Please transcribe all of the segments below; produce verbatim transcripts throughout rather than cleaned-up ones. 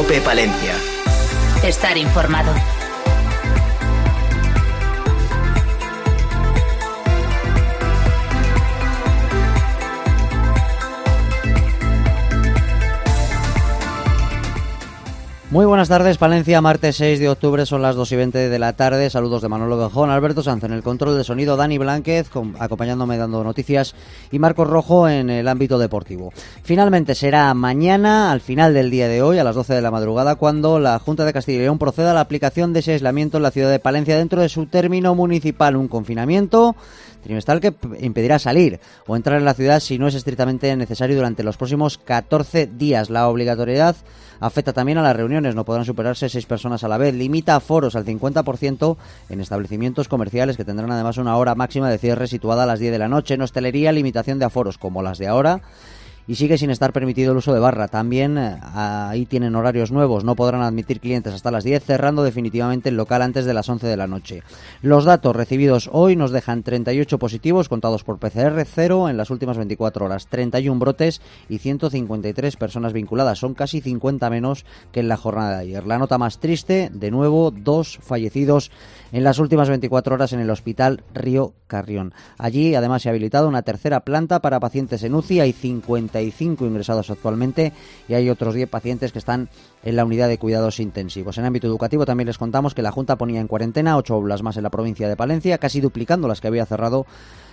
COPE Palencia. Estar informado. Muy buenas tardes, Palencia, martes seis de octubre, son las dos y veinte de la tarde. Saludos de Manolo Bejón, Alberto Sanz en el control de sonido, Dani Blánquez con, acompañándome dando noticias y Marcos Rojo en el ámbito deportivo. Finalmente será mañana, al final del día de hoy, a las doce de la madrugada, cuando la Junta de Castilla y León proceda a la aplicación de ese aislamiento en la ciudad de Palencia dentro de su término municipal, un confinamiento trimestral que impedirá salir o entrar en la ciudad si no es estrictamente necesario durante los próximos catorce días. La obligatoriedad afecta también a las reuniones, no podrán superarse seis personas a la vez, limita aforos al cincuenta por ciento en establecimientos comerciales que tendrán además una hora máxima de cierre situada a las diez de la noche, en hostelería limitación de aforos como las de ahora. Y sigue sin estar permitido el uso de barra. También eh, ahí tienen horarios nuevos. No podrán admitir clientes hasta las diez, cerrando definitivamente el local antes de las once de la noche. Los datos recibidos hoy nos dejan treinta y ocho positivos contados por P C R, cero en las últimas veinticuatro horas, treinta y uno brotes y ciento cincuenta y tres personas vinculadas. Son casi cincuenta menos que en la jornada de ayer. La nota más triste, de nuevo, dos fallecidos en las últimas veinticuatro horas en el Hospital Río Carrión. Allí, además, se ha habilitado una tercera planta para pacientes en U C I. Hay cincuenta y cinco ingresados actualmente y hay otros diez pacientes que están en la unidad de cuidados intensivos. En ámbito educativo también les contamos que la Junta ponía en cuarentena ocho aulas más en la provincia de Palencia, casi duplicando las que había cerrado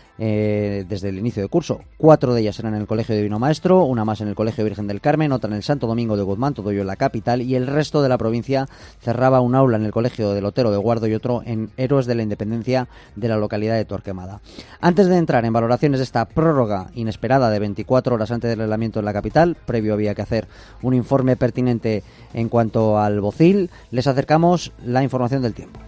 Eh, desde el inicio de curso. Cuatro de ellas eran en el Colegio Divino Maestro, una más en el Colegio Virgen del Carmen, otra en el Santo Domingo de Guzmán, todo ello en la capital, y el resto de la provincia cerraba un aula en el Colegio del Otero de Guardo y otro en Héroes de la Independencia de la localidad de Torquemada. Antes de entrar en valoraciones de esta prórroga inesperada de veinticuatro horas antes del aislamiento en la capital, previo había que hacer un informe pertinente en cuanto al Bocil, les acercamos la información del tiempo.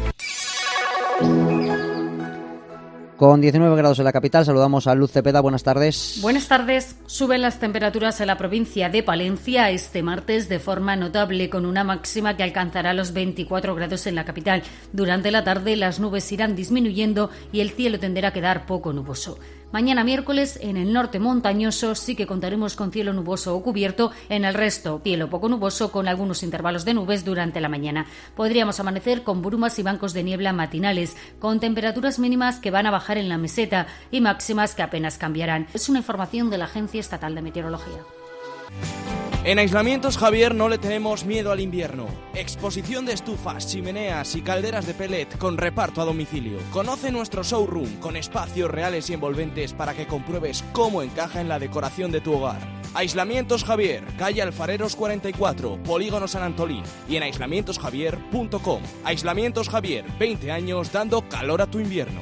Con diecinueve grados en la capital, saludamos a Luz Cepeda. Buenas tardes. Buenas tardes. Suben las temperaturas en la provincia de Palencia este martes de forma notable, con una máxima que alcanzará los veinticuatro grados en la capital. Durante la tarde las nubes irán disminuyendo y el cielo tenderá a quedar poco nuboso. Mañana miércoles, en el norte montañoso, sí que contaremos con cielo nuboso o cubierto. En el resto, cielo poco nuboso con algunos intervalos de nubes durante la mañana. Podríamos amanecer con brumas y bancos de niebla matinales, con temperaturas mínimas que van a bajar en la meseta y máximas que apenas cambiarán. Es una información de la Agencia Estatal de Meteorología. En Aislamientos Javier no le tenemos miedo al invierno. Exposición de estufas, chimeneas y calderas de pellet con reparto a domicilio. Conoce nuestro showroom con espacios reales y envolventes para que compruebes cómo encaja en la decoración de tu hogar. Aislamientos Javier, calle Alfareros cuarenta y cuatro, Polígono San Antolín, y en aislamientos javier punto com. Aislamientos Javier, veinte años dando calor a tu invierno.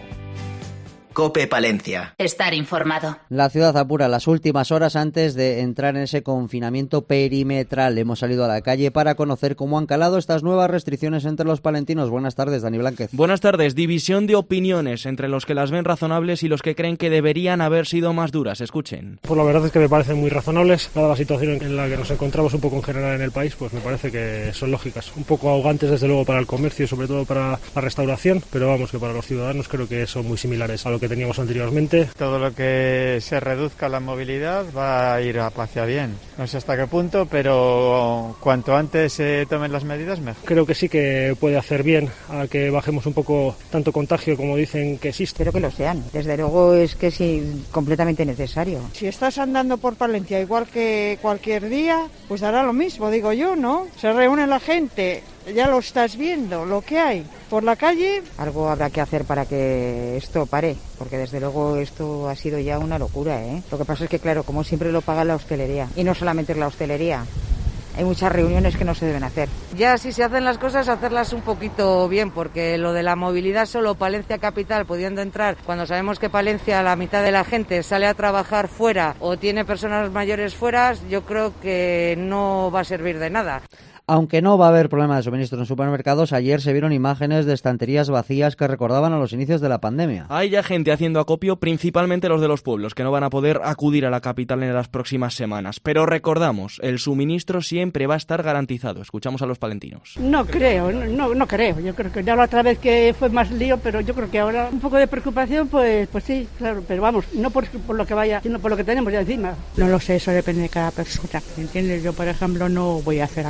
COPE Palencia. Estar informado. La ciudad apura las últimas horas antes de entrar en ese confinamiento perimetral. Hemos salido a la calle para conocer cómo han calado estas nuevas restricciones entre los palentinos. Buenas tardes, Dani Blánquez. Buenas tardes. División de opiniones entre los que las ven razonables y los que creen que deberían haber sido más duras. Escuchen. Pues la verdad es que me parecen muy razonables. Dada la situación en la que nos encontramos un poco en general en el país, pues me parece que son lógicas. Un poco ahogantes desde luego para el comercio y sobre todo para la restauración, pero vamos, que para los ciudadanos creo que son muy similares a lo que teníamos anteriormente. Todo lo que se reduzca la movilidad va a ir hacia bien. No sé hasta qué punto, pero cuanto antes se tomen las medidas, mejor. Creo que sí que puede hacer bien a que bajemos un poco tanto contagio como dicen que existe. Espero que lo sean. Desde luego es que es completamente necesario. Si estás andando por Palencia igual que cualquier día, pues dará lo mismo, digo yo, ¿no? Se reúne la gente, ya lo estás viendo, lo que hay por la calle. Algo habrá que hacer para que esto pare, porque desde luego esto ha sido ya una locura, ¿eh? Lo que pasa es que, claro, como siempre lo paga la hostelería, y no solamente la hostelería. Hay muchas reuniones que no se deben hacer. Ya si se hacen las cosas, hacerlas un poquito bien, porque lo de la movilidad solo Palencia capital, pudiendo entrar, cuando sabemos que Palencia la mitad de la gente sale a trabajar fuera o tiene personas mayores fuera, yo creo que no va a servir de nada. Aunque no va a haber problema de suministro en supermercados, ayer se vieron imágenes de estanterías vacías que recordaban a los inicios de la pandemia. Hay ya gente haciendo acopio, principalmente los de los pueblos, que no van a poder acudir a la capital en las próximas semanas. Pero recordamos, el suministro siempre va a estar garantizado. Escuchamos a los palentinos. No creo, no, no creo. Yo creo que ya la otra vez que fue más lío, pero yo creo que ahora un poco de preocupación, pues, pues sí, claro. Pero vamos, no por, por lo que vaya, sino por lo que tenemos ya encima. No lo sé, eso depende de cada persona, ¿entiendes? Yo, por ejemplo, no voy a hacer acopio.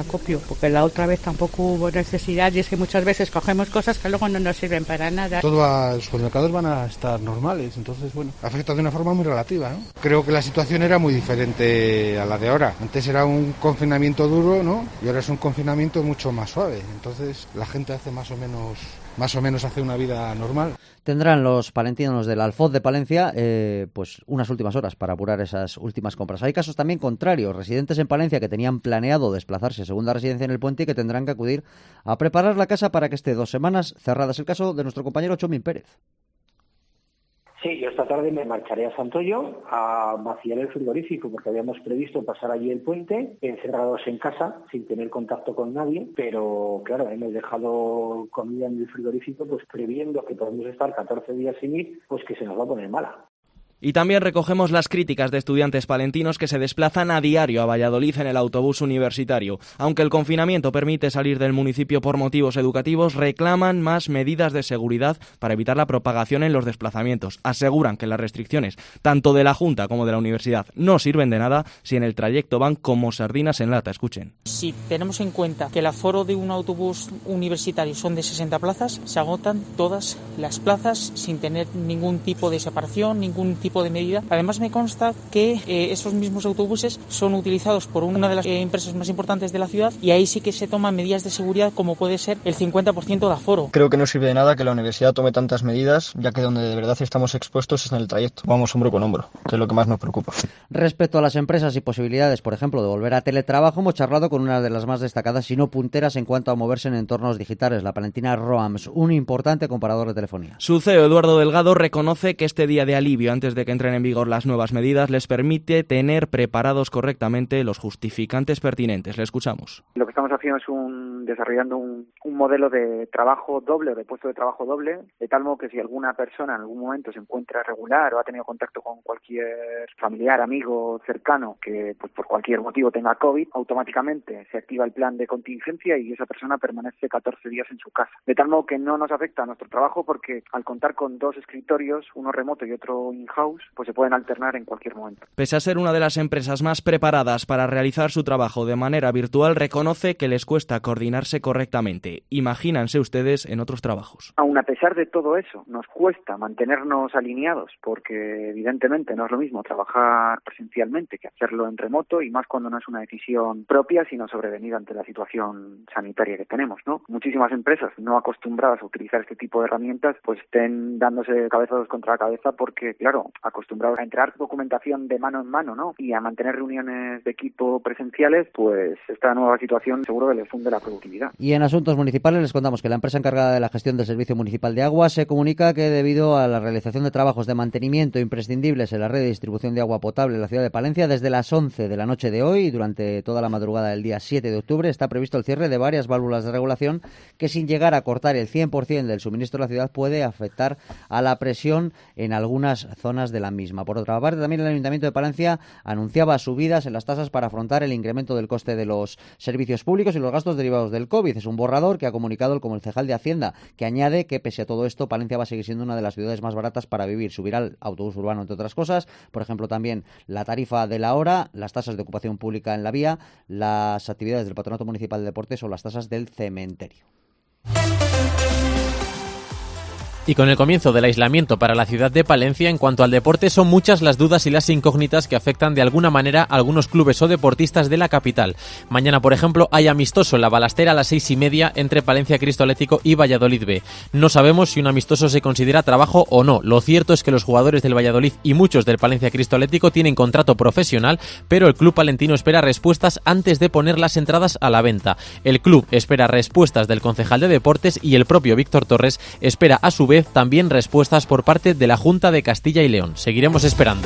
porque la otra vez tampoco hubo necesidad y es que muchas veces cogemos cosas que luego no nos sirven para nada. Todos los supermercados van a estar normales, entonces bueno, afecta de una forma muy relativa, ¿no? Creo que la situación era muy diferente a la de ahora. Antes era un confinamiento duro, ¿no? Y ahora es un confinamiento mucho más suave, entonces la gente hace más o menos... más o menos hace una vida normal. Tendrán los palentinos del Alfoz de Palencia eh, pues unas últimas horas para apurar esas últimas compras. Hay casos también contrarios, residentes en Palencia que tenían planeado desplazarse a segunda residencia en el Puente y que tendrán que acudir a preparar la casa para que esté dos semanas cerradas. El caso de nuestro compañero Chomín Pérez. Sí, yo esta tarde me marcharé a Santoyo a vaciar el frigorífico porque habíamos previsto pasar allí el puente, encerrados en casa, sin tener contacto con nadie, pero claro, hemos dejado comida en el frigorífico pues previendo que podemos estar catorce días sin ir, pues que se nos va a poner mala. Y también recogemos las críticas de estudiantes palentinos que se desplazan a diario a Valladolid en el autobús universitario. Aunque el confinamiento permite salir del municipio por motivos educativos, reclaman más medidas de seguridad para evitar la propagación en los desplazamientos. Aseguran que las restricciones, tanto de la Junta como de la universidad, no sirven de nada si en el trayecto van como sardinas en lata. Escuchen. Si tenemos en cuenta que el aforo de un autobús universitario son de sesenta plazas, se agotan todas las plazas sin tener ningún tipo de separación, ningún tipo de medida. Además me consta que eh, esos mismos autobuses son utilizados por una de las eh, empresas más importantes de la ciudad y ahí sí que se toman medidas de seguridad como puede ser el cincuenta por ciento de aforo. Creo que no sirve de nada que la universidad tome tantas medidas, ya que donde de verdad estamos expuestos es en el trayecto. Vamos hombro con hombro, que es lo que más nos preocupa. Respecto a las empresas y posibilidades, por ejemplo, de volver a teletrabajo, hemos charlado con una de las más destacadas, si no punteras, en cuanto a moverse en entornos digitales, la palentina Roams, un importante comparador de telefonía. Su C E O, Eduardo Delgado, reconoce que este día de alivio antes de que entren en vigor las nuevas medidas les permite tener preparados correctamente los justificantes pertinentes. Le escuchamos. Lo que estamos haciendo es un, desarrollando un, un modelo de trabajo doble o de puesto de trabajo doble, de tal modo que si alguna persona en algún momento se encuentra regular o ha tenido contacto con cualquier familiar, amigo cercano que pues, por cualquier motivo tenga COVID, automáticamente se activa el plan de contingencia y esa persona permanece catorce días en su casa. De tal modo que no nos afecta a nuestro trabajo porque al contar con dos escritorios, uno remoto y otro in-house, pues se pueden alternar en cualquier momento. Pese a ser una de las empresas más preparadas para realizar su trabajo de manera virtual, reconoce que les cuesta coordinarse correctamente. Imagínanse ustedes en otros trabajos. Aún a pesar de todo eso, nos cuesta mantenernos alineados porque evidentemente no es lo mismo trabajar presencialmente que hacerlo en remoto y más cuando no es una decisión propia, sino sobrevenida ante la situación sanitaria que tenemos, ¿no? Muchísimas empresas no acostumbradas a utilizar este tipo de herramientas pues estén dándose cabezazos contra la cabeza porque, claro, acostumbrados a entregar documentación de mano en mano, ¿no? Y a mantener reuniones de equipo presenciales, pues esta nueva situación seguro que les funde la productividad. Y en asuntos municipales les contamos que la empresa encargada de la gestión del Servicio Municipal de Agua se comunica que debido a la realización de trabajos de mantenimiento imprescindibles en la red de distribución de agua potable en la ciudad de Palencia, desde las once de la noche de hoy y durante toda la madrugada del día siete de octubre está previsto el cierre de varias válvulas de regulación que sin llegar a cortar el cien por ciento del suministro de la ciudad puede afectar a la presión en algunas zonas de la misma. Por otra parte, también el Ayuntamiento de Palencia anunciaba subidas en las tasas para afrontar el incremento del coste de los servicios públicos y los gastos derivados del COVID. Es un borrador que ha comunicado el concejal de Hacienda, que añade que pese a todo esto, Palencia va a seguir siendo una de las ciudades más baratas para vivir. Subirá el autobús urbano, entre otras cosas, por ejemplo, también la tarifa de la hora, las tasas de ocupación pública en la vía, las actividades del Patronato Municipal de Deportes o las tasas del cementerio. Y con el comienzo del aislamiento para la ciudad de Palencia, en cuanto al deporte, son muchas las dudas y las incógnitas que afectan de alguna manera a algunos clubes o deportistas de la capital. Mañana, por ejemplo, hay amistoso en la Balastera a las seis y media entre Palencia Cristo Atlético y Valladolid B. No sabemos si un amistoso se considera trabajo o no. Lo cierto es que los jugadores del Valladolid y muchos del Palencia Cristo Atlético tienen contrato profesional, pero el club palentino espera respuestas antes de poner las entradas a la venta. El club espera respuestas del concejal de deportes y el propio Víctor Torres espera a su vez también respuestas por parte de la Junta de Castilla y León. Seguiremos esperando.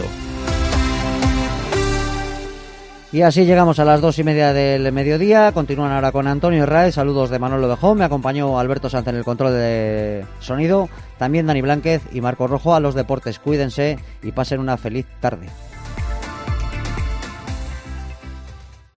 Y así llegamos a las dos y media del mediodía. Continúan ahora con Antonio Herráez. Saludos de Manolo Bejón. Me acompañó Alberto Sanz en el control de sonido. También Dani Blánquez y Marco Rojo a los deportes. Cuídense y pasen una feliz tarde.